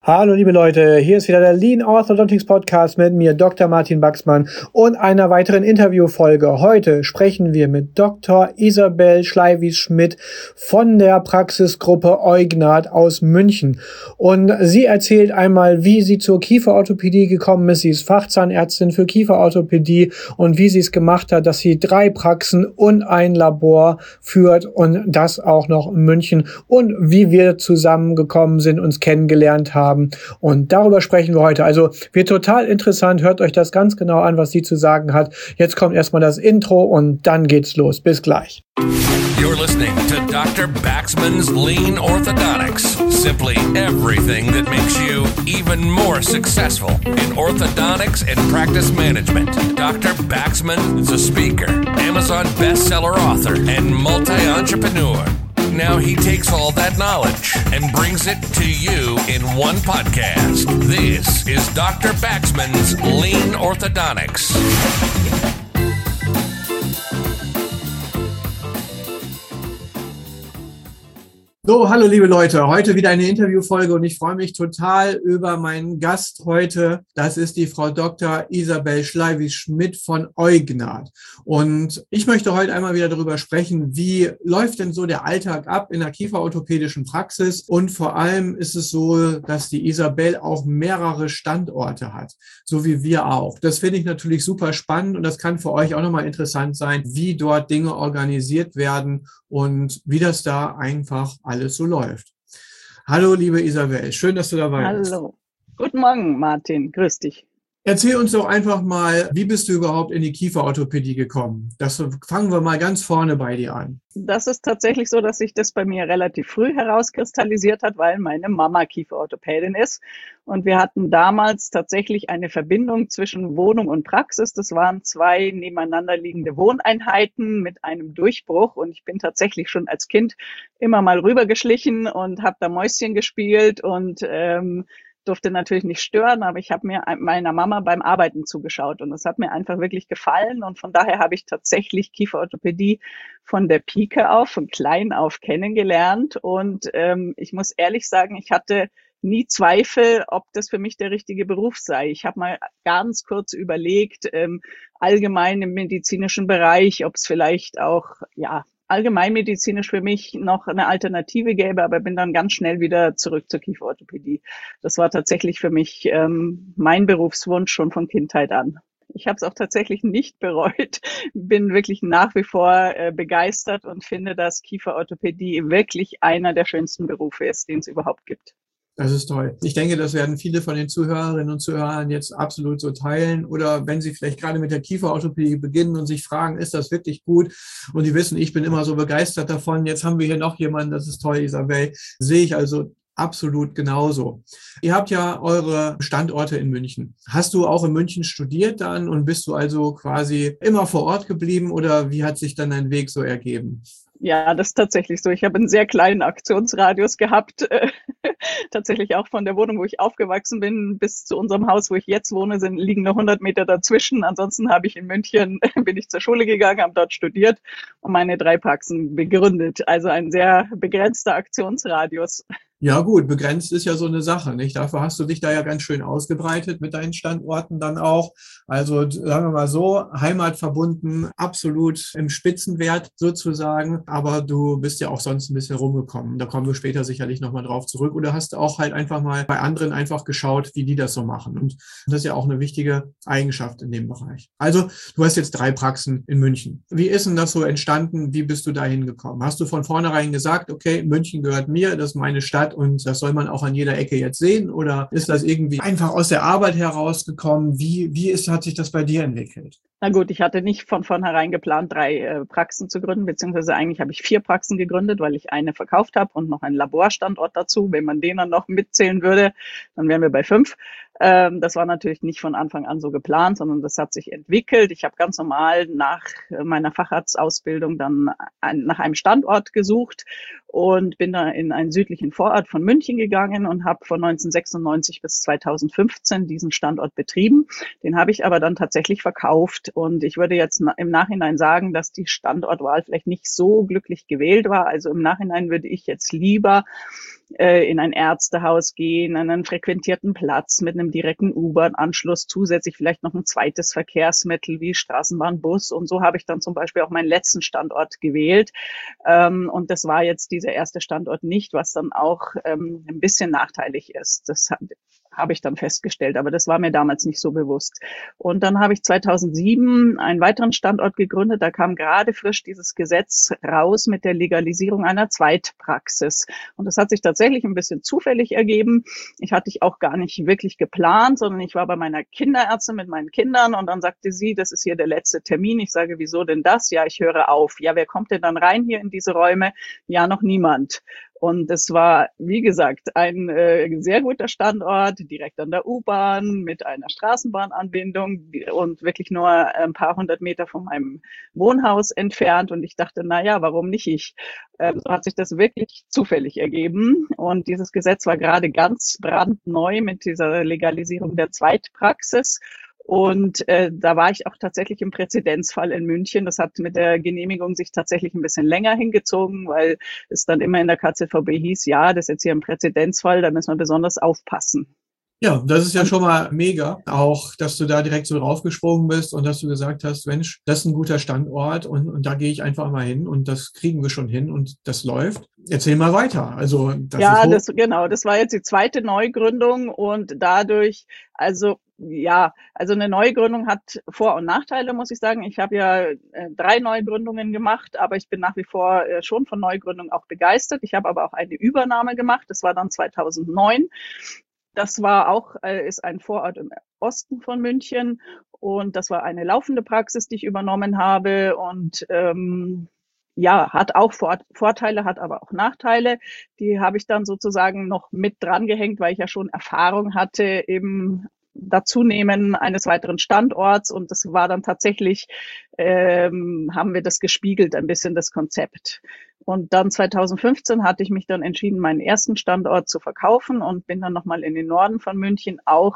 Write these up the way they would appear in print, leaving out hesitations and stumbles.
Hallo liebe Leute, hier ist wieder der Lean Orthodontics Podcast mit mir, Dr. Martin Baxmann und einer weiteren Interviewfolge. Heute sprechen wir mit Dr. Isabel Schleiwis-Schmidt von der Praxisgruppe Eugnad aus München. Und sie erzählt einmal, wie sie zur Kieferorthopädie gekommen ist. Sie ist Fachzahnärztin für Kieferorthopädie und wie sie es gemacht hat, dass sie 3 Praxen und ein Labor führt und das auch noch in München und wie wir zusammengekommen sind, uns kennengelernt haben. Und darüber sprechen wir heute. Also wird total interessant. Hört euch das ganz genau an, was sie zu sagen hat. Jetzt kommt erstmal das Intro und dann geht's los. Bis gleich. You're listening to Dr. Baxman's Lean Orthodontics. Simply everything that makes you even more successful in orthodontics and practice management. Dr. Baxman is a speaker, Amazon bestseller author, and multi-entrepreneur. Now he takes all that knowledge and brings it to you in one podcast. This is Dr. Baxman's Lean Orthodontics. So, hallo liebe Leute, heute wieder eine Interviewfolge und ich freue mich total über meinen Gast heute. Das ist die Frau Dr. Isabel Schleiwis-Schmidt von Eugnad. Und ich möchte heute einmal wieder darüber sprechen, wie läuft denn so der Alltag ab in der kieferorthopädischen Praxis? Und vor allem ist es so, dass die Isabel auch mehrere Standorte hat, so wie wir auch. Das finde ich natürlich super spannend und das kann für euch auch nochmal interessant sein, wie dort Dinge organisiert werden und wie das da einfach alles so läuft. Hallo, liebe Isabel, schön, dass du dabei bist. Hallo, guten Morgen, Martin, grüß dich. Erzähl uns doch einfach mal, wie bist du überhaupt in die Kieferorthopädie gekommen? Fangen wir mal ganz vorne bei dir an. Das ist tatsächlich so, dass sich das bei mir relativ früh herauskristallisiert hat, weil meine Mama Kieferorthopädin ist. Und wir hatten damals tatsächlich eine Verbindung zwischen Wohnung und Praxis. Das waren 2 nebeneinander liegende Wohneinheiten mit einem Durchbruch. Und ich bin tatsächlich schon als Kind immer mal rübergeschlichen und habe da Mäuschen gespielt und durfte natürlich nicht stören, aber ich habe mir meiner Mama beim Arbeiten zugeschaut und das hat mir einfach wirklich gefallen und von daher habe ich tatsächlich Kieferorthopädie von der Pike auf, von klein auf kennengelernt und ich muss ehrlich sagen, ich hatte nie Zweifel, ob das für mich der richtige Beruf sei. Ich habe mal ganz kurz überlegt, allgemein im medizinischen Bereich, ob es vielleicht auch, allgemeinmedizinisch für mich noch eine Alternative gäbe, aber bin dann ganz schnell wieder zurück zur Kieferorthopädie. Das war tatsächlich für mich mein Berufswunsch schon von Kindheit an. Ich habe es auch tatsächlich nicht bereut, bin wirklich nach wie vor begeistert und finde, dass Kieferorthopädie wirklich einer der schönsten Berufe ist, den es überhaupt gibt. Das ist toll. Ich denke, das werden viele von den Zuhörerinnen und Zuhörern jetzt absolut so teilen. Oder wenn sie vielleicht gerade mit der Kieferorthopädie beginnen und sich fragen, ist das wirklich gut? Und die wissen, ich bin immer so begeistert davon. Jetzt haben wir hier noch jemanden, das ist toll, Isabel. Sehe ich also absolut genauso. Ihr habt ja eure Standorte in München. Hast du auch in München studiert dann und bist du also quasi immer vor Ort geblieben oder wie hat sich dann dein Weg so ergeben? Ja, das ist tatsächlich so. Ich habe einen sehr kleinen Aktionsradius gehabt. Tatsächlich auch von der Wohnung, wo ich aufgewachsen bin, bis zu unserem Haus, wo ich jetzt wohne, liegen noch 100 Meter dazwischen. Ansonsten habe ich in München, bin ich zur Schule gegangen, habe dort studiert und meine 3 Praxen begründet. Also ein sehr begrenzter Aktionsradius. Ja gut, begrenzt ist ja so eine Sache, nicht? Dafür hast du dich da ja ganz schön ausgebreitet mit deinen Standorten dann auch. Also sagen wir mal so, heimatverbunden, absolut im Spitzenwert sozusagen. Aber du bist ja auch sonst ein bisschen rumgekommen. Da kommen wir später sicherlich nochmal drauf zurück. Oder hast auch halt einfach mal bei anderen einfach geschaut, wie die das so machen. Und das ist ja auch eine wichtige Eigenschaft in dem Bereich. Also du hast jetzt 3 Praxen in München. Wie ist denn das so entstanden? Wie bist du da hingekommen? Hast du von vornherein gesagt, okay, München gehört mir, das ist meine Stadt und das soll man auch an jeder Ecke jetzt sehen? Oder ist das irgendwie einfach aus der Arbeit herausgekommen? Hat sich das bei dir entwickelt? Na gut, ich hatte nicht von vornherein geplant, 3 Praxen zu gründen, beziehungsweise eigentlich habe ich 4 Praxen gegründet, weil ich eine verkauft habe und noch einen Laborstandort dazu. Wenn man den dann noch mitzählen würde, dann wären wir bei 5. Das war natürlich nicht von Anfang an so geplant, sondern das hat sich entwickelt. Ich habe ganz normal nach meiner Facharztausbildung dann nach einem Standort gesucht und bin da in einen südlichen Vorort von München gegangen und habe von 1996 bis 2015 diesen Standort betrieben. Den habe ich aber dann tatsächlich verkauft und ich würde jetzt im Nachhinein sagen, dass die Standortwahl vielleicht nicht so glücklich gewählt war. Also im Nachhinein würde ich jetzt lieber in ein Ärztehaus gehen, an einen frequentierten Platz mit einem direkten U-Bahn-Anschluss, zusätzlich vielleicht noch ein zweites Verkehrsmittel wie Straßenbahn, Bus. Und so habe ich dann zum Beispiel auch meinen letzten Standort gewählt. Und das war jetzt dieser erste Standort nicht, was dann auch ein bisschen nachteilig ist. Das habe ich dann festgestellt, aber das war mir damals nicht so bewusst. Und dann habe ich 2007 einen weiteren Standort gegründet. Da kam gerade frisch dieses Gesetz raus mit der Legalisierung einer Zweitpraxis. Und das hat sich tatsächlich ein bisschen zufällig ergeben. Ich hatte auch gar nicht wirklich geplant, sondern ich war bei meiner Kinderärztin mit meinen Kindern und dann sagte sie, das ist hier der letzte Termin. Ich sage, wieso denn das? Ja, ich höre auf. Ja, wer kommt denn dann rein hier in diese Räume? Ja, noch niemand. Und es war, wie gesagt, ein sehr guter Standort, direkt an der U-Bahn, mit einer Straßenbahnanbindung und wirklich nur ein paar hundert Meter von meinem Wohnhaus entfernt. Und ich dachte, na ja, warum nicht ich? So hat sich das wirklich zufällig ergeben. Und dieses Gesetz war gerade ganz brandneu mit dieser Legalisierung der Zweitpraxis. Und da war ich auch tatsächlich im Präzedenzfall in München. Das hat mit der Genehmigung sich tatsächlich ein bisschen länger hingezogen, weil es dann immer in der KZVB hieß, ja, das ist jetzt hier ein Präzedenzfall, da müssen wir besonders aufpassen. Ja, das ist ja schon mal mega, auch dass du da direkt so draufgesprungen bist und dass du gesagt hast, Mensch, das ist ein guter Standort und da gehe ich einfach mal hin und das kriegen wir schon hin und das läuft. Erzähl mal weiter. Also das war jetzt die zweite Neugründung und dadurch, also eine Neugründung hat Vor- und Nachteile, muss ich sagen. Ich habe ja 3 Neugründungen gemacht, aber ich bin nach wie vor schon von Neugründung auch begeistert. Ich habe aber auch eine Übernahme gemacht. Das war dann 2009. Das war auch, ist ein Vorort im Osten von München und das war eine laufende Praxis, die ich übernommen habe und hat auch Vorteile, hat aber auch Nachteile. Die habe ich dann sozusagen noch mit dran gehängt, weil ich ja schon Erfahrung hatte im Dazunehmen eines weiteren Standorts und das war dann tatsächlich, haben wir das gespiegelt, ein bisschen das Konzept. Und dann 2015 hatte ich mich dann entschieden, meinen ersten Standort zu verkaufen und bin dann nochmal in den Norden von München, auch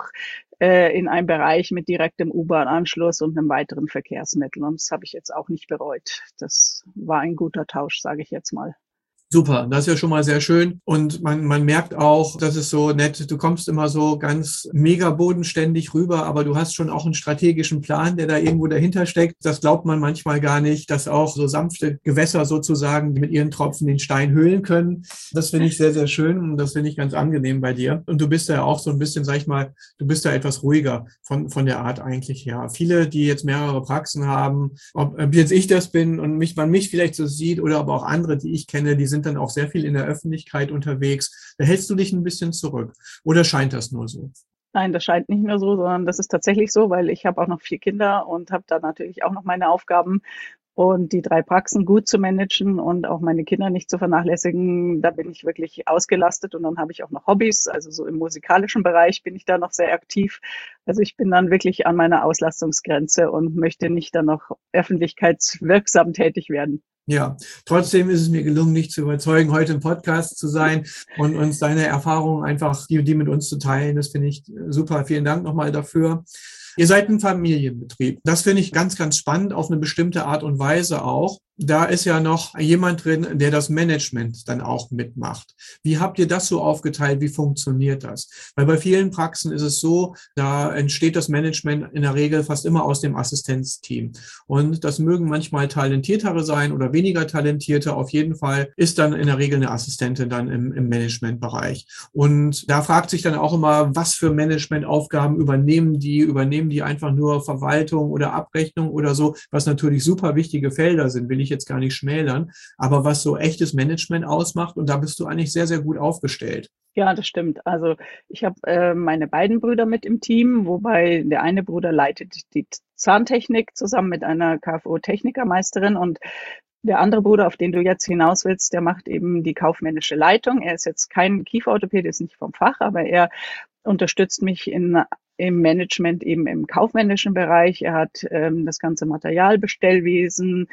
in einem Bereich mit direktem U-Bahn-Anschluss und einem weiteren Verkehrsmittel. Und das habe ich jetzt auch nicht bereut. Das war ein guter Tausch, sage ich jetzt mal. Super, das ist ja schon mal sehr schön und man merkt auch, das ist so nett, du kommst immer so ganz mega bodenständig rüber, aber du hast schon auch einen strategischen Plan, der da irgendwo dahinter steckt. Das glaubt man manchmal gar nicht, dass auch so sanfte Gewässer sozusagen mit ihren Tropfen den Stein höhlen können. Das finde ich sehr, sehr schön und das finde ich ganz angenehm bei dir. Und du bist ja auch so ein bisschen, sag ich mal, du bist da etwas ruhiger von der Art eigentlich her. Viele, die jetzt mehrere Praxen haben, ob jetzt ich das bin und man mich vielleicht so sieht oder aber auch andere, die ich kenne, die sind dann auch sehr viel in der Öffentlichkeit unterwegs. Da hältst du dich ein bisschen zurück. Oder scheint das nur so? Nein, das scheint nicht nur so, sondern das ist tatsächlich so, weil ich habe auch noch 4 Kinder und habe da natürlich auch noch meine Aufgaben. Und die 3 Praxen gut zu managen und auch meine Kinder nicht zu vernachlässigen, da bin ich wirklich ausgelastet. Und dann habe ich auch noch Hobbys, also so im musikalischen Bereich bin ich da noch sehr aktiv. Also ich bin dann wirklich an meiner Auslastungsgrenze und möchte nicht dann noch öffentlichkeitswirksam tätig werden. Ja, trotzdem ist es mir gelungen, dich zu überzeugen, heute im Podcast zu sein und uns deine Erfahrungen einfach, die mit uns zu teilen. Das finde ich super. Vielen Dank nochmal dafür. Ihr seid ein Familienbetrieb. Das finde ich ganz, ganz spannend, auf eine bestimmte Art und Weise auch. Da ist ja noch jemand drin, der das Management dann auch mitmacht. Wie habt ihr das so aufgeteilt? Wie funktioniert das? Weil bei vielen Praxen ist es so, da entsteht das Management in der Regel fast immer aus dem Assistenzteam. Und das mögen manchmal talentiertere sein oder weniger talentierte. Auf jeden Fall ist dann in der Regel eine Assistentin dann im Managementbereich. Und da fragt sich dann auch immer, was für Managementaufgaben übernehmen die einfach nur Verwaltung oder Abrechnung oder so, was natürlich super wichtige Felder sind, will ich jetzt gar nicht schmälern, aber was so echtes Management ausmacht und da bist du eigentlich sehr, sehr gut aufgestellt. Ja, das stimmt. Also ich habe meine beiden Brüder mit im Team, wobei der eine Bruder leitet die Zahntechnik zusammen mit einer KFO-Technikermeisterin und der andere Bruder, auf den du jetzt hinaus willst, der macht eben die kaufmännische Leitung. Er ist jetzt kein Kieferorthopäde, ist nicht vom Fach, aber er unterstützt mich im Management, eben im kaufmännischen Bereich. Er hat das ganze Materialbestellwesen.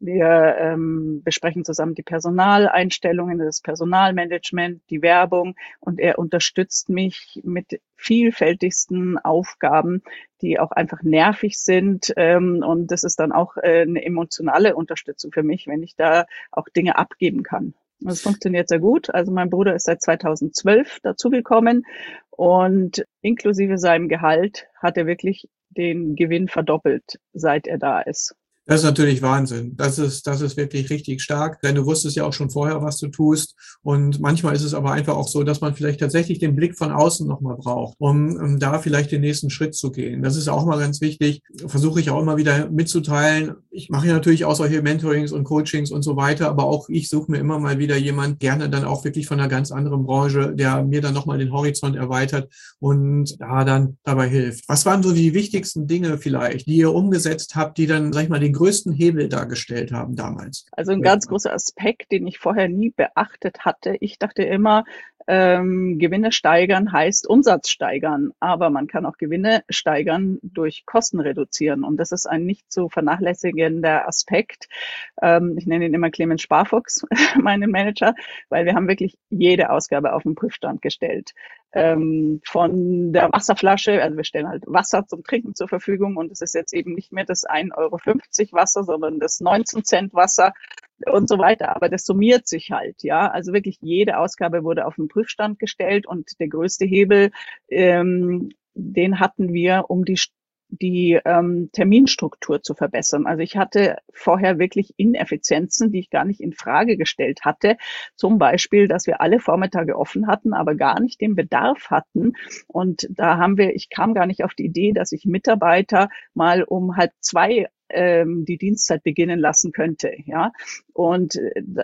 Wir besprechen zusammen die Personaleinstellungen, das Personalmanagement, die Werbung und er unterstützt mich mit vielfältigsten Aufgaben, die auch einfach nervig sind. Und das ist dann auch eine emotionale Unterstützung für mich, wenn ich da auch Dinge abgeben kann. Es funktioniert sehr gut. Also mein Bruder ist seit 2012 dazugekommen und inklusive seinem Gehalt hat er wirklich den Gewinn verdoppelt, seit er da ist. Das ist natürlich Wahnsinn. Das ist wirklich richtig stark, denn du wusstest ja auch schon vorher, was du tust. Und manchmal ist es aber einfach auch so, dass man vielleicht tatsächlich den Blick von außen nochmal braucht, um da vielleicht den nächsten Schritt zu gehen. Das ist auch mal ganz wichtig. Versuche ich auch immer wieder mitzuteilen. Ich mache ja natürlich auch solche Mentorings und Coachings und so weiter, aber auch ich suche mir immer mal wieder jemand, gerne dann auch wirklich von einer ganz anderen Branche, der mir dann nochmal den Horizont erweitert und da dann dabei hilft. Was waren so die wichtigsten Dinge vielleicht, die ihr umgesetzt habt, die dann, sag ich mal, den größten Hebel dargestellt haben damals? Also ein ganz großer Aspekt, den ich vorher nie beachtet hatte. Ich dachte immer, Gewinne steigern heißt Umsatz steigern, aber man kann auch Gewinne steigern durch Kosten reduzieren und das ist ein nicht zu vernachlässigender Aspekt. Ich nenne ihn immer Clemens Sparfuchs, meinen Manager, weil wir haben wirklich jede Ausgabe auf den Prüfstand gestellt. Von der Wasserflasche, also wir stellen halt Wasser zum Trinken zur Verfügung und es ist jetzt eben nicht mehr das 1,50 € Wasser, sondern das 19 Cent Wasser und so weiter. Aber das summiert sich halt, ja. Also wirklich jede Ausgabe wurde auf den Prüfstand gestellt und der größte Hebel, den hatten wir, um die Terminstruktur zu verbessern. Also ich hatte vorher wirklich Ineffizienzen, die ich gar nicht in Frage gestellt hatte. Zum Beispiel, dass wir alle Vormittage offen hatten, aber gar nicht den Bedarf hatten. Und ich kam gar nicht auf die Idee, dass ich Mitarbeiter mal um 1:30 die Dienstzeit beginnen lassen könnte, ja. Und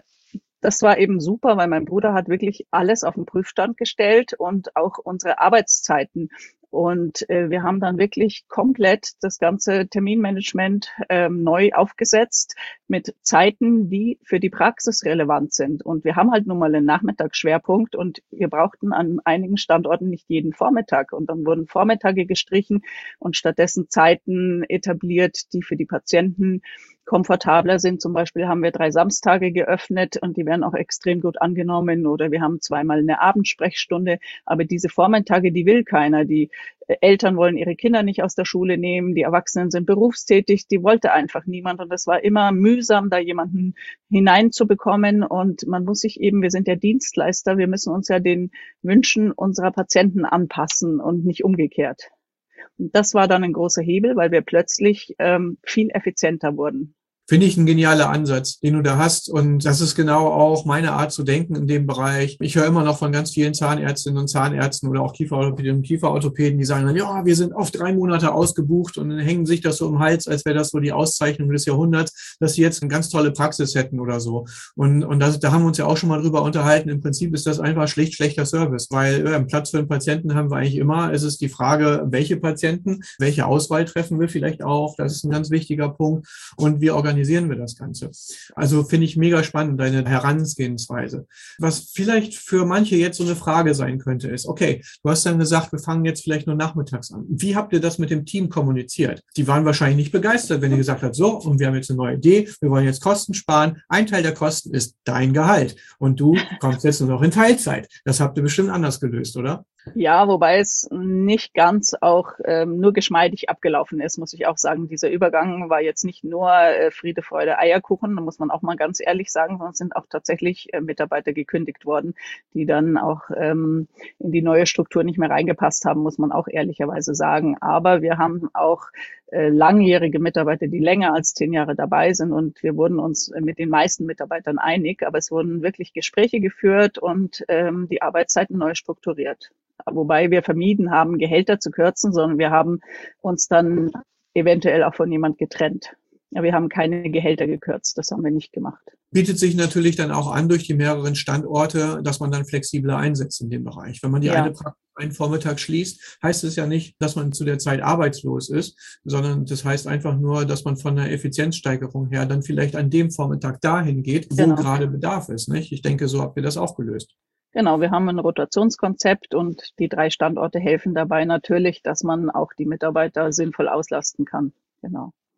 das war eben super, weil mein Bruder hat wirklich alles auf den Prüfstand gestellt und auch unsere Arbeitszeiten. Und wir haben dann wirklich komplett das ganze Terminmanagement neu aufgesetzt mit Zeiten, die für die Praxis relevant sind. Und wir haben halt nun mal einen Nachmittagsschwerpunkt und wir brauchten an einigen Standorten nicht jeden Vormittag. Und dann wurden Vormittage gestrichen und stattdessen Zeiten etabliert, die für die Patienten komfortabler sind. Zum Beispiel haben wir 3 Samstage geöffnet und die werden auch extrem gut angenommen oder wir haben 2-mal eine Abendsprechstunde. Aber diese Vormittage, die will keiner. Die Eltern wollen ihre Kinder nicht aus der Schule nehmen, die Erwachsenen sind berufstätig, die wollte einfach niemand und es war immer mühsam, da jemanden hineinzubekommen und man muss sich eben, wir sind ja Dienstleister, wir müssen uns ja den Wünschen unserer Patienten anpassen und nicht umgekehrt. Und das war dann ein großer Hebel, weil wir plötzlich viel effizienter wurden. Finde ich ein genialer Ansatz, den du da hast. Und das ist genau auch meine Art zu denken in dem Bereich. Ich höre immer noch von ganz vielen Zahnärztinnen und Zahnärzten oder auch Kieferorthopäden und Kieferorthopäden, die sagen dann, ja, wir sind auf 3 Monate ausgebucht und dann hängen sich das so im Hals, als wäre das so die Auszeichnung des Jahrhunderts, dass sie jetzt eine ganz tolle Praxis hätten oder so. Und da haben wir uns ja auch schon mal drüber unterhalten. Im Prinzip ist das einfach schlicht schlechter Service, weil Platz für einen Patienten haben wir eigentlich immer. Es ist die Frage, welche Patienten, welche Auswahl treffen wir vielleicht auch. Das ist ein ganz wichtiger Punkt. Und wir organisieren wir das Ganze. Also finde ich mega spannend, deine Herangehensweise. Was vielleicht für manche jetzt so eine Frage sein könnte, ist, okay, du hast dann gesagt, wir fangen jetzt vielleicht nur nachmittags an. Wie habt ihr das mit dem Team kommuniziert? Die waren wahrscheinlich nicht begeistert, wenn ihr gesagt habt, so, und wir haben jetzt eine neue Idee, wir wollen jetzt Kosten sparen. Ein Teil der Kosten ist dein Gehalt und du kommst jetzt nur noch in Teilzeit. Das habt ihr bestimmt anders gelöst, oder? Ja, wobei es nicht ganz auch nur geschmeidig abgelaufen ist, muss ich auch sagen. Dieser Übergang war jetzt nicht nur Friede, Freude, Eierkuchen, da muss man auch mal ganz ehrlich sagen, sondern es sind auch tatsächlich Mitarbeiter gekündigt worden, die dann auch in die neue Struktur nicht mehr reingepasst haben, muss man auch ehrlicherweise sagen. Aber wir haben auch langjährige Mitarbeiter, die länger als 10 Jahre dabei sind und wir wurden uns mit den meisten Mitarbeitern einig, aber es wurden wirklich Gespräche geführt und die Arbeitszeiten neu strukturiert. Wobei wir vermieden haben, Gehälter zu kürzen, sondern wir haben uns dann eventuell auch von jemand getrennt. Ja, wir haben keine Gehälter gekürzt, das haben wir nicht gemacht. Bietet sich natürlich dann auch an durch die mehreren Standorte, dass man dann flexibler einsetzt in dem Bereich. Wenn man die eine Praxis einen Vormittag schließt, heißt es ja nicht, dass man zu der Zeit arbeitslos ist, sondern das heißt einfach nur, dass man von der Effizienzsteigerung her dann vielleicht an dem Vormittag dahin geht, wo gerade Bedarf ist, nicht? Ich denke, so habt ihr das auch gelöst. Genau, wir haben ein Rotationskonzept und die 3 Standorte helfen dabei natürlich, dass man auch die Mitarbeiter sinnvoll auslasten kann. Genau.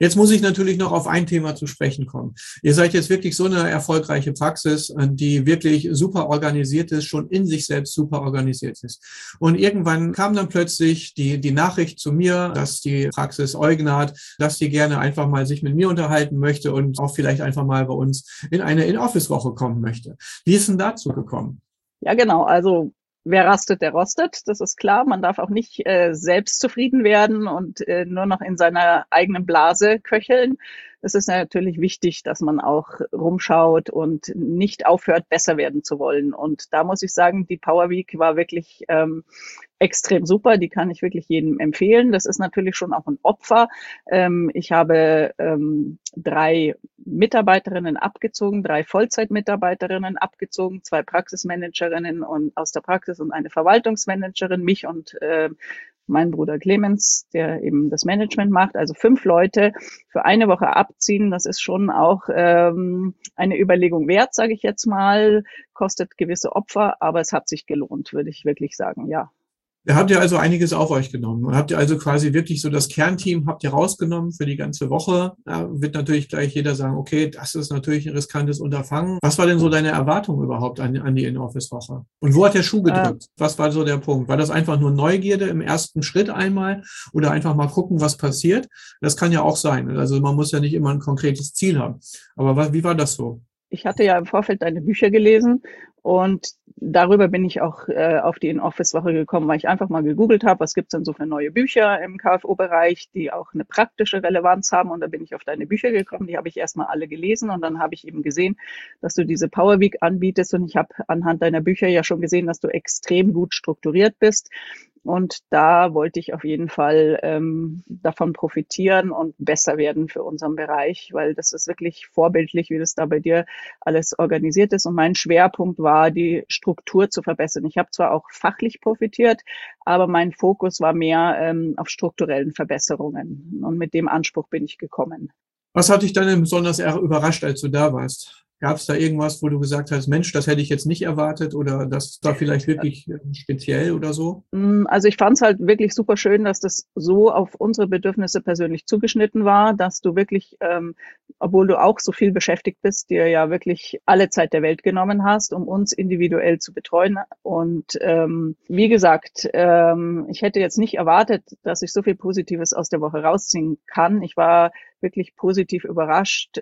Jetzt muss ich natürlich noch auf ein Thema zu sprechen kommen. Ihr seid jetzt wirklich so eine erfolgreiche Praxis, die wirklich super organisiert ist, schon in sich selbst super organisiert ist. Und irgendwann kam dann plötzlich die Nachricht zu mir, dass die Praxis Eugnat, dass die gerne einfach mal sich mit mir unterhalten möchte und auch vielleicht einfach mal bei uns in eine In-Office-Woche kommen möchte. Wie ist denn dazu gekommen? Ja, genau. Also wer rastet, der rostet. Das ist klar. Man darf auch nicht selbst zufrieden werden und nur noch in seiner eigenen Blase köcheln. Es ist natürlich wichtig, dass man auch rumschaut und nicht aufhört, besser werden zu wollen. Und da muss ich sagen, die Power Week war wirklich extrem super. Die kann ich wirklich jedem empfehlen. Das ist natürlich schon auch ein Opfer. Ich habe 3 Mitarbeiterinnen abgezogen, 3 Vollzeitmitarbeiterinnen abgezogen, 2 Praxismanagerinnen und aus der Praxis und eine Verwaltungsmanagerin, mich und mein Bruder Clemens, der eben das Management macht. Also 5 Leute für eine Woche abziehen, das ist schon auch eine Überlegung wert, sage ich jetzt mal. Kostet gewisse Opfer, aber es hat sich gelohnt, würde ich wirklich sagen, ja. Da habt ihr also einiges auf euch genommen. Und habt ihr also quasi wirklich so das Kernteam habt ihr rausgenommen für die ganze Woche. Da wird natürlich gleich jeder sagen, okay, das ist natürlich ein riskantes Unterfangen. Was war denn so deine Erwartung überhaupt an die In-Office-Woche? Und wo hat der Schuh gedrückt? Was war so der Punkt? War das einfach nur Neugierde im ersten Schritt einmal oder einfach mal gucken, was passiert? Das kann ja auch sein. Also man muss ja nicht immer ein konkretes Ziel haben. Aber wie war das so? Ich hatte ja im Vorfeld deine Bücher gelesen und darüber bin ich auch auf die In-Office-Woche gekommen, weil ich einfach mal gegoogelt habe, was gibt's denn so für neue Bücher im KFO-Bereich, die auch eine praktische Relevanz haben. Und da bin ich auf deine Bücher gekommen, die habe ich erstmal alle gelesen und dann habe ich eben gesehen, dass du diese Power Week anbietest und ich habe anhand deiner Bücher ja schon gesehen, dass du extrem gut strukturiert bist. Und da wollte ich auf jeden Fall davon profitieren und besser werden für unseren Bereich, weil das ist wirklich vorbildlich, wie das da bei dir alles organisiert ist. Und mein Schwerpunkt war, die Struktur zu verbessern. Ich habe zwar auch fachlich profitiert, aber mein Fokus war mehr auf strukturellen Verbesserungen. Und mit dem Anspruch bin ich gekommen. Was hat dich dann denn besonders überrascht, als du da warst? Gab es da irgendwas, wo du gesagt hast, Mensch, das hätte ich jetzt nicht erwartet oder das war vielleicht wirklich speziell oder so? Also ich fand es halt wirklich super schön, dass das so auf unsere Bedürfnisse persönlich zugeschnitten war, dass du wirklich, obwohl du auch so viel beschäftigt bist, dir ja wirklich alle Zeit der Welt genommen hast, um uns individuell zu betreuen. Und wie gesagt, ich hätte jetzt nicht erwartet, dass ich so viel Positives aus der Woche rausziehen kann. Ich war wirklich positiv überrascht,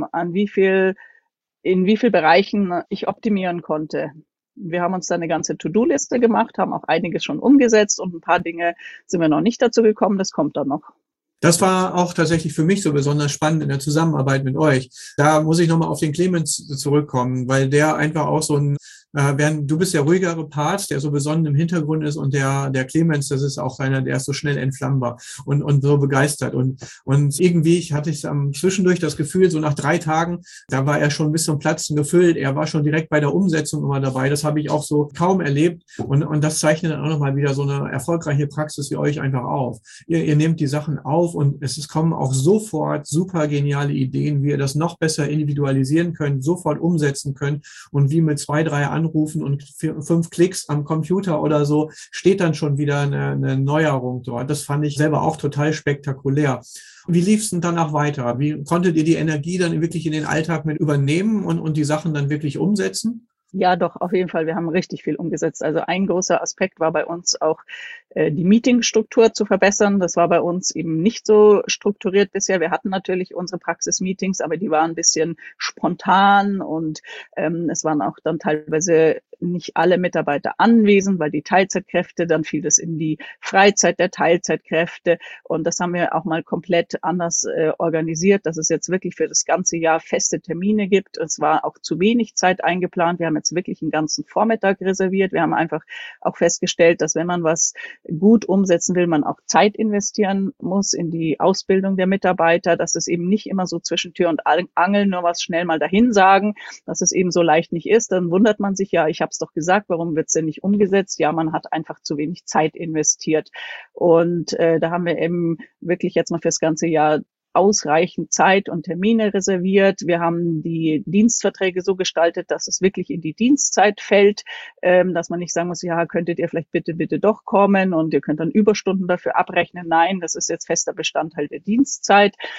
in wie viel Bereichen ich optimieren konnte. Wir haben uns da eine ganze To-Do-Liste gemacht, haben auch einiges schon umgesetzt und ein paar Dinge sind wir noch nicht dazu gekommen. Das kommt dann noch. Das war auch tatsächlich für mich so besonders spannend in der Zusammenarbeit mit euch. Da muss ich nochmal auf den Clemens zurückkommen, weil der einfach auch so ein, während du bist der ruhigere Part, der so besonnen im Hintergrund ist und der Clemens, das ist auch einer, der ist so schnell entflammbar und so begeistert. Und irgendwie hatte ich zwischendurch das Gefühl, so nach 3 Tagen, da war er schon bis zum Platzen gefüllt. Er war schon direkt bei der Umsetzung immer dabei. Das habe ich auch so kaum erlebt. Und das zeichnet dann auch nochmal wieder so eine erfolgreiche Praxis wie euch einfach auf. Ihr nehmt die Sachen auf und kommen auch sofort super geniale Ideen, wie ihr das noch besser individualisieren könnt, sofort umsetzen könnt und wie mit 2, 3 Anrufen und 5 Klicks am Computer oder so steht dann schon wieder eine Neuerung dort. Das fand ich selber auch total spektakulär. Wie lief es denn danach weiter? Wie konntet ihr die Energie dann wirklich in den Alltag mit übernehmen und die Sachen dann wirklich umsetzen? Ja, doch, auf jeden Fall. Wir haben richtig viel umgesetzt. Also ein großer Aspekt war bei uns auch die Meetingstruktur zu verbessern. Das war bei uns eben nicht so strukturiert bisher. Wir hatten natürlich unsere Praxis-Meetings, aber die waren ein bisschen spontan und es waren auch dann teilweise nicht alle Mitarbeiter anwesend, weil die Teilzeitkräfte, dann fiel das in die Freizeit der Teilzeitkräfte und das haben wir auch mal komplett anders organisiert, dass es jetzt wirklich für das ganze Jahr feste Termine gibt. Es war auch zu wenig Zeit eingeplant. Wir haben jetzt wirklich einen ganzen Vormittag reserviert. Wir haben einfach auch festgestellt, dass wenn man was gut umsetzen will, man auch Zeit investieren muss in die Ausbildung der Mitarbeiter, dass es eben nicht immer so zwischen Tür und Angel nur was schnell mal dahin sagen, dass es eben so leicht nicht ist. Dann wundert man sich ja, ich habe es doch gesagt, warum wird es denn nicht umgesetzt? Ja, man hat einfach zu wenig Zeit investiert. Und da haben wir eben wirklich jetzt mal fürs ganze Jahr ausreichend Zeit und Termine reserviert. Wir haben die Dienstverträge so gestaltet, dass es wirklich in die Dienstzeit fällt, dass man nicht sagen muss, ja, könntet ihr vielleicht bitte doch kommen und ihr könnt dann Überstunden dafür abrechnen. Nein, das ist jetzt fester Bestandteil der Dienstzeit.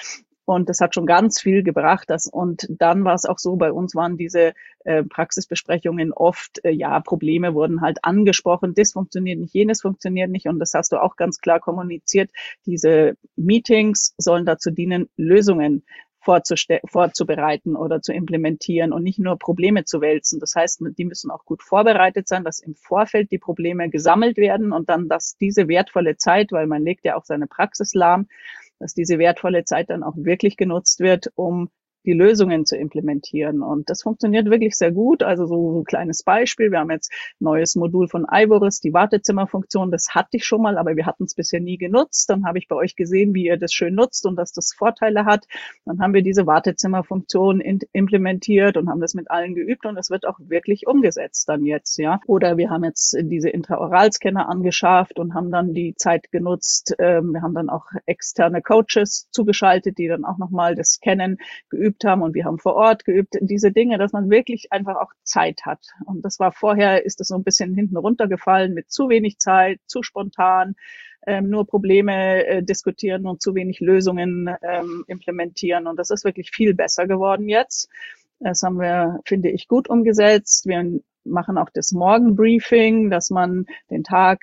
Und das hat schon ganz viel gebracht. Und dann war es auch so, bei uns waren diese Praxisbesprechungen oft, Probleme wurden halt angesprochen, das funktioniert nicht, jenes funktioniert nicht. Und das hast du auch ganz klar kommuniziert. Diese Meetings sollen dazu dienen, Lösungen vorzubereiten oder zu implementieren und nicht nur Probleme zu wälzen. Das heißt, die müssen auch gut vorbereitet sein, dass im Vorfeld die Probleme gesammelt werden und dann, dass diese wertvolle Zeit, weil man legt ja auch seine Praxis lahm, dass diese wertvolle Zeit dann auch wirklich genutzt wird, um die Lösungen zu implementieren. Und das funktioniert wirklich sehr gut. Also so ein kleines Beispiel. Wir haben jetzt ein neues Modul von Ivoris, die Wartezimmerfunktion. Das hatte ich schon mal, aber wir hatten es bisher nie genutzt. Dann habe ich bei euch gesehen, wie ihr das schön nutzt und dass das Vorteile hat. Dann haben wir diese Wartezimmerfunktion implementiert und haben das mit allen geübt und es wird auch wirklich umgesetzt dann jetzt, ja. Oder wir haben jetzt diese Intraoralscanner angeschafft und haben dann die Zeit genutzt. Wir haben dann auch externe Coaches zugeschaltet, die dann auch nochmal das Scannen geübt haben und wir haben vor Ort geübt, diese Dinge, dass man wirklich einfach auch Zeit hat. Und das war vorher, ist das so ein bisschen hinten runtergefallen mit zu wenig Zeit, zu spontan, nur Probleme diskutieren und zu wenig Lösungen implementieren. Und das ist wirklich viel besser geworden jetzt. Das haben wir, finde ich, gut umgesetzt. Wir machen auch das Morgenbriefing, dass man den Tag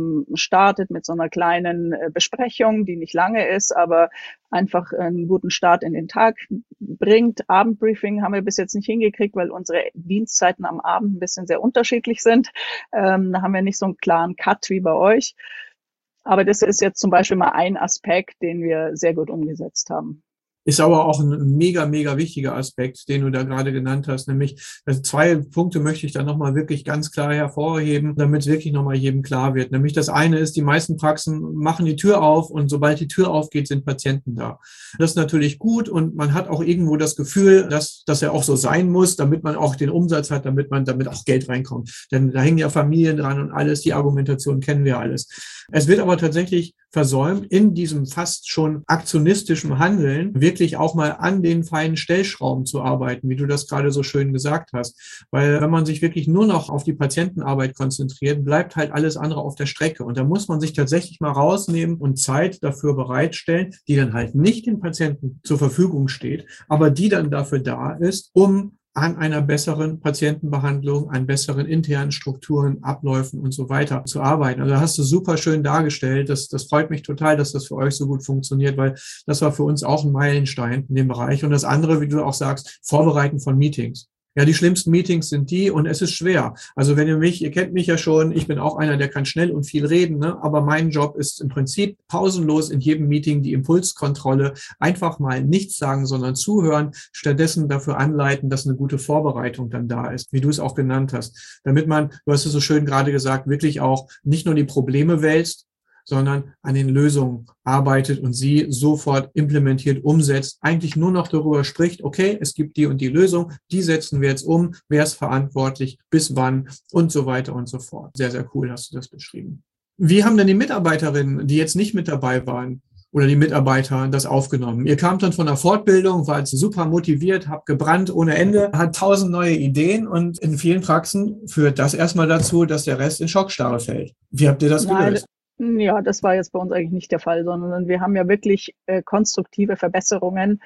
startet mit so einer kleinen Besprechung, die nicht lange ist, aber einfach einen guten Start in den Tag bringt. Abendbriefing haben wir bis jetzt nicht hingekriegt, weil unsere Dienstzeiten am Abend ein bisschen sehr unterschiedlich sind. Da haben wir nicht so einen klaren Cut wie bei euch. Aber das ist jetzt zum Beispiel mal ein Aspekt, den wir sehr gut umgesetzt haben. Ist aber auch ein mega, mega wichtiger Aspekt, den du da gerade genannt hast, nämlich also 2 Punkte möchte ich da nochmal wirklich ganz klar hervorheben, damit es wirklich nochmal jedem klar wird. Nämlich das eine ist, die meisten Praxen machen die Tür auf und sobald die Tür aufgeht, sind Patienten da. Das ist natürlich gut und man hat auch irgendwo das Gefühl, dass er auch so sein muss, damit man auch den Umsatz hat, damit auch Geld reinkommt. Denn da hängen ja Familien dran und alles, die Argumentation kennen wir alles. Es wird aber tatsächlich versäumt, in diesem fast schon aktionistischen Handeln wirklich auch mal an den feinen Stellschrauben zu arbeiten, wie du das gerade so schön gesagt hast. Weil wenn man sich wirklich nur noch auf die Patientenarbeit konzentriert, bleibt halt alles andere auf der Strecke. Und da muss man sich tatsächlich mal rausnehmen und Zeit dafür bereitstellen, die dann halt nicht den Patienten zur Verfügung steht, aber die dann dafür da ist, um an einer besseren Patientenbehandlung, an besseren internen Strukturen, Abläufen und so weiter zu arbeiten. Also da hast du super schön dargestellt. Das freut mich total, dass das für euch so gut funktioniert, weil das war für uns auch ein Meilenstein in dem Bereich. Und das andere, wie du auch sagst, Vorbereiten von Meetings. Ja, die schlimmsten Meetings sind die und es ist schwer. Also wenn ihr kennt mich ja schon, ich bin auch einer, der kann schnell und viel reden, ne? Aber mein Job ist im Prinzip pausenlos in jedem Meeting die Impulskontrolle, einfach mal nichts sagen, sondern zuhören, stattdessen dafür anleiten, dass eine gute Vorbereitung dann da ist, wie du es auch genannt hast. Damit man, du hast es so schön gerade gesagt, wirklich auch nicht nur die Probleme wälzt, sondern an den Lösungen arbeitet und sie sofort implementiert, umsetzt, eigentlich nur noch darüber spricht, okay, es gibt die und die Lösung, die setzen wir jetzt um, wer ist verantwortlich, bis wann und so weiter und so fort. Sehr, sehr cool hast du das beschrieben. Wie haben denn die Mitarbeiterinnen, die jetzt nicht mit dabei waren, oder die Mitarbeiter das aufgenommen? Ihr kamt dann von der Fortbildung, wart super motiviert, habt gebrannt ohne Ende, hat 1000 neue Ideen und in vielen Praxen führt das erstmal dazu, dass der Rest in Schockstarre fällt. Wie habt ihr das gelöst? Ja, das war jetzt bei uns eigentlich nicht der Fall, sondern wir haben ja wirklich konstruktive Verbesserungen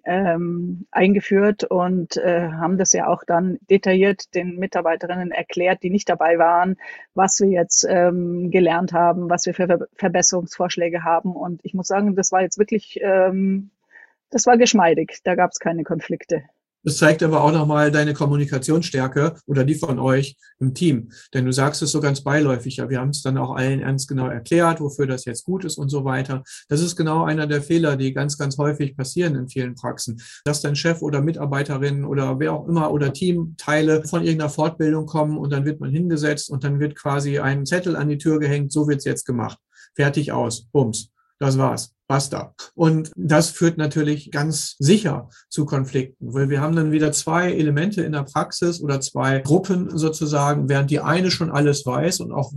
eingeführt und haben das ja auch dann detailliert den Mitarbeiterinnen erklärt, die nicht dabei waren, was wir jetzt gelernt haben, was wir für Verbesserungsvorschläge haben. Und ich muss sagen, das war jetzt wirklich, das war geschmeidig, da gab es keine Konflikte. Das zeigt aber auch nochmal deine Kommunikationsstärke oder die von euch im Team. Denn du sagst es so ganz beiläufig, ja, wir haben es dann auch allen ernst genau erklärt, wofür das jetzt gut ist und so weiter. Das ist genau einer der Fehler, die ganz, ganz häufig passieren in vielen Praxen. Dass dein Chef oder Mitarbeiterin oder wer auch immer oder Teamteile von irgendeiner Fortbildung kommen und dann wird man hingesetzt und dann wird quasi ein Zettel an die Tür gehängt, so wird's jetzt gemacht. Fertig aus, bums. Das war's. Basta. Und das führt natürlich ganz sicher zu Konflikten, weil wir haben dann wieder 2 Elemente in der Praxis oder 2 Gruppen sozusagen, während die eine schon alles weiß und auch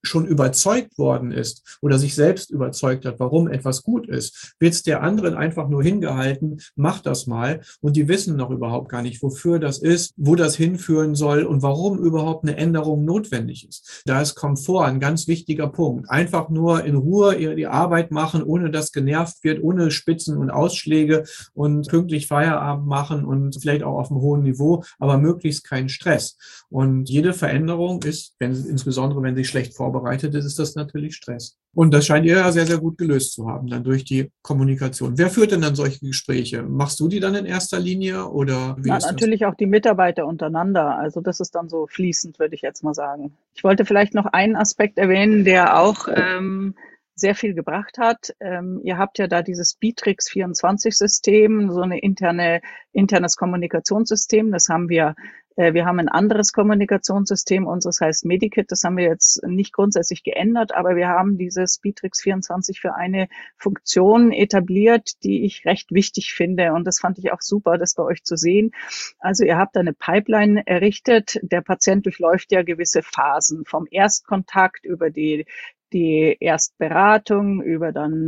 schon überzeugt worden ist oder sich selbst überzeugt hat, warum etwas gut ist, wird es der anderen einfach nur hingehalten, mach das mal. Und die wissen noch überhaupt gar nicht, wofür das ist, wo das hinführen soll und warum überhaupt eine Änderung notwendig ist. Da ist Komfort ein ganz wichtiger Punkt. Einfach nur in Ruhe die Arbeit machen, ohne dass genervt wird, ohne Spitzen und Ausschläge und pünktlich Feierabend machen und vielleicht auch auf einem hohen Niveau, aber möglichst keinen Stress. Und jede Veränderung ist, insbesondere wenn sie schlecht vorbereitet ist das natürlich Stress. Und das scheint ihr ja sehr, sehr gut gelöst zu haben, dann durch die Kommunikation. Wer führt denn dann solche Gespräche? Machst du die dann in erster Linie oder wie ist das? Natürlich auch die Mitarbeiter untereinander. Also das ist dann so fließend, würde ich jetzt mal sagen. Ich wollte vielleicht noch einen Aspekt erwähnen, der auch sehr viel gebracht hat. Ihr habt ja da dieses Bitrix24-System, so eine internes Kommunikationssystem. Das haben wir. Wir haben ein anderes Kommunikationssystem, unseres heißt Medikit. Das haben wir jetzt nicht grundsätzlich geändert, aber wir haben dieses Bitrix24 für eine Funktion etabliert, die ich recht wichtig finde. Und das fand ich auch super, das bei euch zu sehen. Also ihr habt eine Pipeline errichtet. Der Patient durchläuft ja gewisse Phasen vom Erstkontakt über die Erstberatung, über dann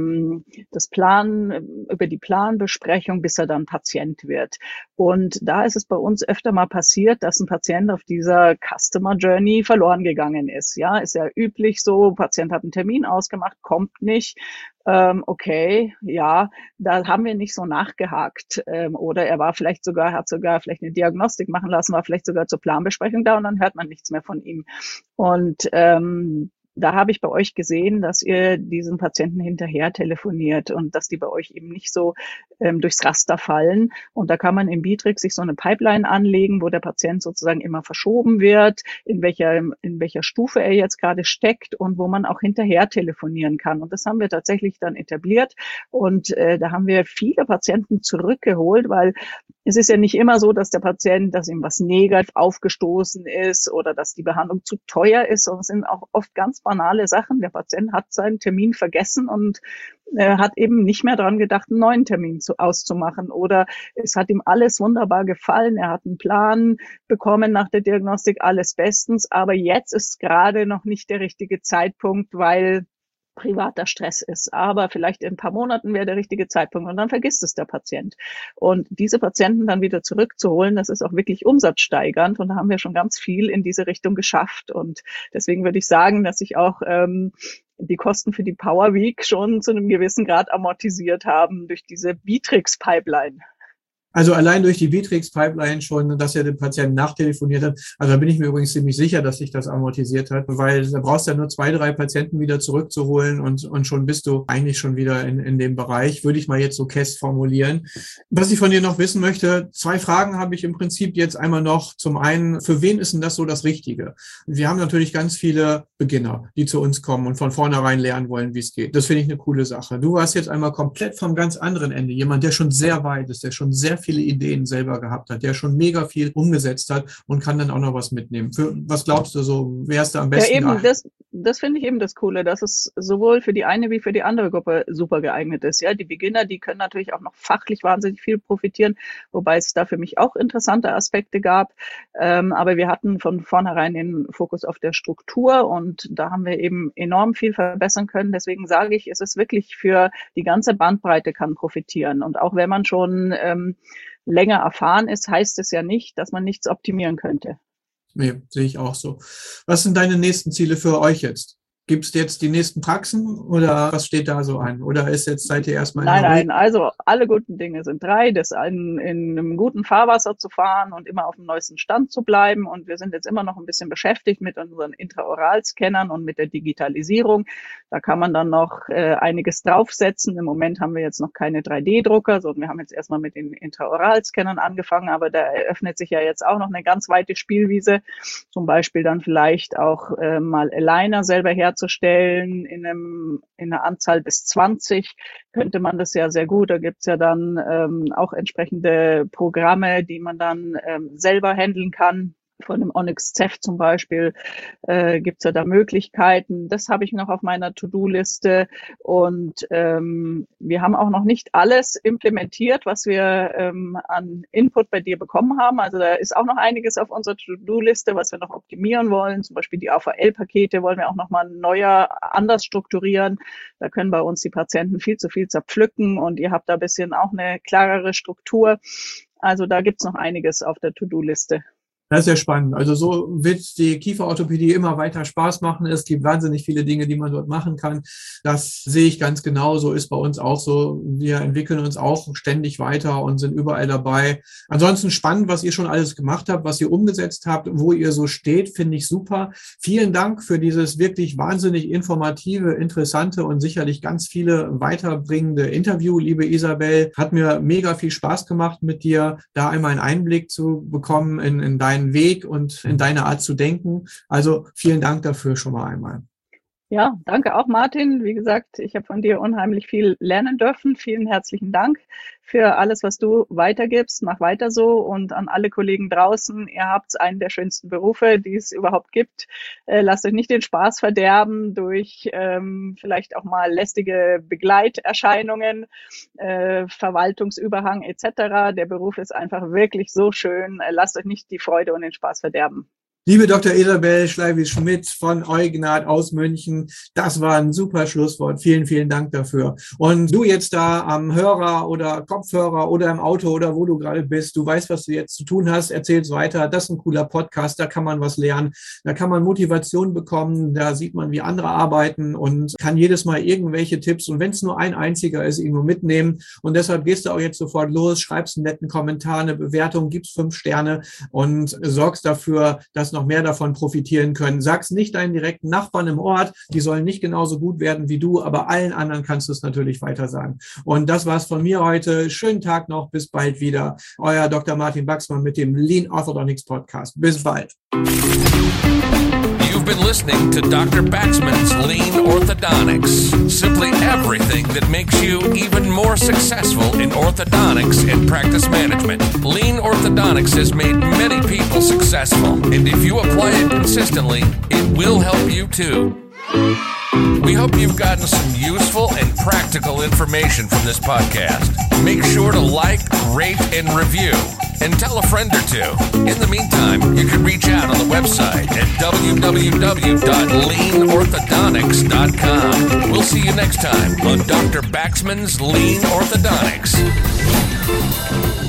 über die Planbesprechung, bis er dann Patient wird. Und da ist es bei uns öfter mal passiert, dass ein Patient auf dieser Customer Journey verloren gegangen ist. Ja, ist ja üblich so, Patient hat einen Termin ausgemacht, kommt nicht. Okay, ja, da haben wir nicht so nachgehakt. Oder er war hat sogar vielleicht eine Diagnostik machen lassen, war vielleicht sogar zur Planbesprechung da und dann hört man nichts mehr von ihm. Und da habe ich bei euch gesehen, dass ihr diesen Patienten hinterher telefoniert und dass die bei euch eben nicht so durchs Raster fallen. Und da kann man im Bitrix sich so eine Pipeline anlegen, wo der Patient sozusagen immer verschoben wird, in welcher Stufe er jetzt gerade steckt und wo man auch hinterher telefonieren kann. Und das haben wir tatsächlich dann etabliert. Und da haben wir viele Patienten zurückgeholt, weil es ist ja nicht immer so, dass ihm was negativ aufgestoßen ist oder dass die Behandlung zu teuer ist, sondern es sind auch oft ganz banale Sachen. Der Patient hat seinen Termin vergessen und hat eben nicht mehr dran gedacht, einen neuen Termin auszumachen. Oder es hat ihm alles wunderbar gefallen. Er hat einen Plan bekommen nach der Diagnostik, alles bestens. Aber jetzt ist gerade noch nicht der richtige Zeitpunkt, weil privater Stress ist. Aber vielleicht in ein paar Monaten wäre der richtige Zeitpunkt und dann vergisst es der Patient. Und diese Patienten dann wieder zurückzuholen, das ist auch wirklich umsatzsteigernd und da haben wir schon ganz viel in diese Richtung geschafft. Und deswegen würde ich sagen, dass ich auch die Kosten für die Power Week schon zu einem gewissen Grad amortisiert haben durch diese Bitrix-Pipeline. Also allein durch die Bitrix-Pipeline schon, dass er den Patienten nachtelefoniert hat. Also da bin ich mir übrigens ziemlich sicher, dass sich das amortisiert hat, weil da brauchst du ja nur 2, 3 Patienten wieder zurückzuholen und schon bist du eigentlich schon wieder in dem Bereich, würde ich mal jetzt so Käst formulieren. Was ich von dir noch wissen möchte, 2 Fragen habe ich im Prinzip jetzt einmal noch. Zum einen, für wen ist denn das so das Richtige? Wir haben natürlich ganz viele Beginner, die zu uns kommen und von vornherein lernen wollen, wie es geht. Das finde ich eine coole Sache. Du warst jetzt einmal komplett vom ganz anderen Ende. Jemand, der schon sehr weit ist, der schon sehr viele Ideen selber gehabt hat, der schon mega viel umgesetzt hat und kann dann auch noch was mitnehmen. Was glaubst du so, wer ist da am besten? Ja, eben, das finde ich eben das Coole, dass es sowohl für die eine wie für die andere Gruppe super geeignet ist. Ja, die Beginner, die können natürlich auch noch fachlich wahnsinnig viel profitieren, wobei es da für mich auch interessante Aspekte gab. Aber wir hatten von vornherein den Fokus auf der Struktur und da haben wir eben enorm viel verbessern können. Deswegen sage ich, es ist wirklich für die ganze Bandbreite kann profitieren. Und auch wenn man schon länger erfahren ist, heißt es ja nicht, dass man nichts optimieren könnte. Nee, sehe ich auch so. Was sind deine nächsten Ziele für euch jetzt? Gibt es jetzt die nächsten Praxen oder was steht da so an? Oder seid ihr erstmal Nein, also alle guten Dinge sind 3, das in einem guten Fahrwasser zu fahren und immer auf dem neuesten Stand zu bleiben. Und wir sind jetzt immer noch ein bisschen beschäftigt mit unseren Intraoralscannern und mit der Digitalisierung. Da kann man dann noch einiges draufsetzen. Im Moment haben wir jetzt noch keine 3D-Drucker, sondern wir haben jetzt erstmal mit den Intraoralscannern angefangen, aber da eröffnet sich ja jetzt auch noch eine ganz weite Spielwiese. Zum Beispiel dann vielleicht auch mal Aligner selber herzustellen in einer Anzahl bis 20 könnte man das ja sehr gut. Da gibt's ja dann auch entsprechende Programme, die man dann selber handeln kann. Von dem Onyx Zeph zum Beispiel gibt es ja da Möglichkeiten. Das habe ich noch auf meiner To-Do-Liste. Und wir haben auch noch nicht alles implementiert, was wir an Input bei dir bekommen haben. Also da ist auch noch einiges auf unserer To-Do-Liste, was wir noch optimieren wollen. Zum Beispiel die AVL-Pakete wollen wir auch nochmal anders strukturieren. Da können bei uns die Patienten viel zu viel zerpflücken und ihr habt da ein bisschen auch eine klarere Struktur. Also da gibt es noch einiges auf der To-Do-Liste. Das ist sehr spannend. Also so wird die Kieferorthopädie immer weiter Spaß machen. Es gibt wahnsinnig viele Dinge, die man dort machen kann. Das sehe ich ganz genau. So ist bei uns auch so. Wir entwickeln uns auch ständig weiter und sind überall dabei. Ansonsten spannend, was ihr schon alles gemacht habt, was ihr umgesetzt habt, wo ihr so steht, finde ich super. Vielen Dank für dieses wirklich wahnsinnig informative, interessante und sicherlich ganz viele weiterbringende Interview, liebe Isabel. Hat mir mega viel Spaß gemacht, mit dir da einmal einen Einblick zu bekommen in deinen Weg und in deine Art zu denken. Also vielen Dank dafür schon mal einmal. Ja, danke auch, Martin. Wie gesagt, ich habe von dir unheimlich viel lernen dürfen. Vielen herzlichen Dank für alles, was du weitergibst. Mach weiter so. Und an alle Kollegen draußen, ihr habt einen der schönsten Berufe, die es überhaupt gibt. Lasst euch nicht den Spaß verderben durch vielleicht auch mal lästige Begleiterscheinungen, Verwaltungsüberhang etc. Der Beruf ist einfach wirklich so schön. Lasst euch nicht die Freude und den Spaß verderben. Liebe Dr. Isabel Schleiwitz-Schmidt von Eugnat aus München, das war ein super Schlusswort. Vielen, vielen Dank dafür. Und du jetzt da am Hörer oder Kopfhörer oder im Auto oder wo du gerade bist, du weißt, was du jetzt zu tun hast, erzähl's weiter. Das ist ein cooler Podcast, da kann man was lernen, da kann man Motivation bekommen, da sieht man, wie andere arbeiten und kann jedes Mal irgendwelche Tipps und wenn es nur ein einziger ist, irgendwo mitnehmen. Und deshalb gehst du auch jetzt sofort los, schreibst einen netten Kommentar, eine Bewertung, gibst 5 Sterne und sorgst dafür, dass noch mehr davon profitieren können. Sag's nicht deinen direkten Nachbarn im Ort, die sollen nicht genauso gut werden wie du, aber allen anderen kannst du es natürlich weiter sagen. Und das war's von mir heute. Schönen Tag noch, bis bald wieder. Euer Dr. Martin Baxmann mit dem Lean Orthodontics Podcast. Bis bald. You've been listening to Dr. Baxman's Lean Orthodontics. Simply everything that makes you even more successful in orthodontics and practice management. Lean Orthodontics has made many people successful, and if you apply it consistently, it will help you too. We hope you've gotten some useful and practical information from this podcast. Make sure to like, rate, and review. And tell a friend or two. In the meantime, you can reach out on the website at www.leanorthodontics.com. We'll see you next time on Dr. Baxman's Lean Orthodontics.